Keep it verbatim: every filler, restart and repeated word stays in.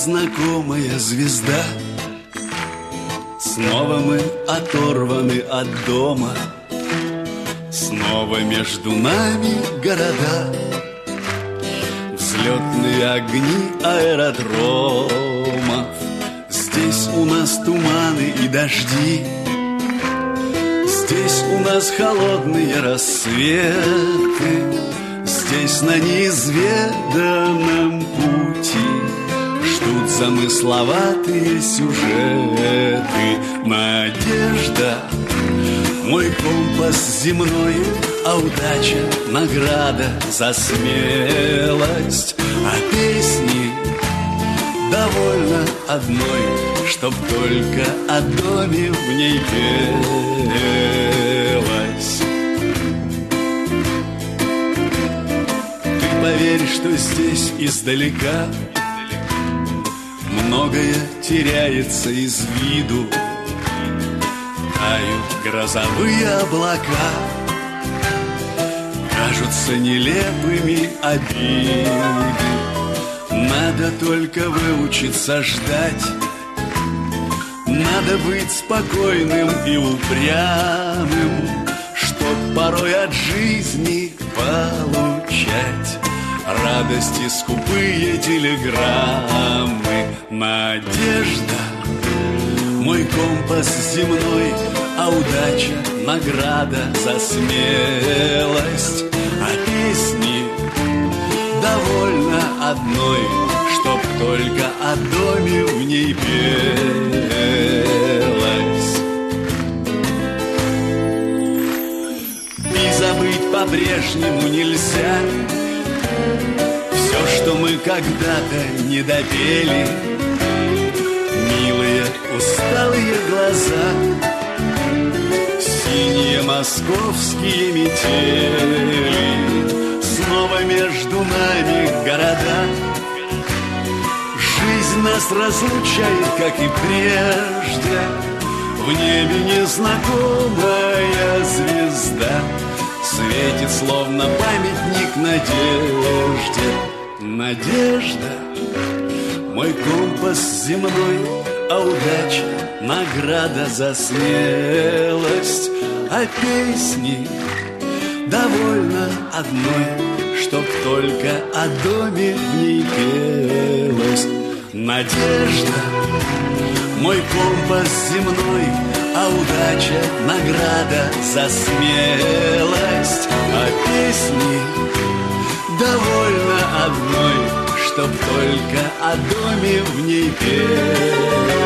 незнакомая звезда. Снова мы оторваны от дома, снова между нами города, взлетные огни аэродромов. Здесь у нас туманы и дожди, здесь у нас холодные рассветы, здесь на неизведанном пути ждут замысловатые сюжеты. Надежда — мой компас земной, а удача — награда за смелость. А песни довольно одной, чтоб только о доме в ней пелось. Ты поверь, что здесь издалека многое теряется из виду. Тают грозовые облака, кажутся нелепыми обиды. Надо только выучиться ждать, надо быть спокойным и упрямым, чтоб порой от жизни получать радости скупые телеграммы. Надежда — мой компас земной, а удача — награда за смелость. А песни довольно одной, чтоб только о доме в ней пелось. И забыть по-прежнему нельзя все, что мы когда-то не допели. Милые усталые глаза, синие московские метели, снова между нами города. Жизнь нас разлучает, как и прежде. В небе незнакомая звезда светит, словно памятник надежде. Надежда — мой компас земной, а удача — награда за смелость. А песни довольно одной, чтоб только о доме в ней пелось. Надежда — мой компас земной, а удача — награда за смелость. А песни довольно одной, чтоб только о доме в ней пелось.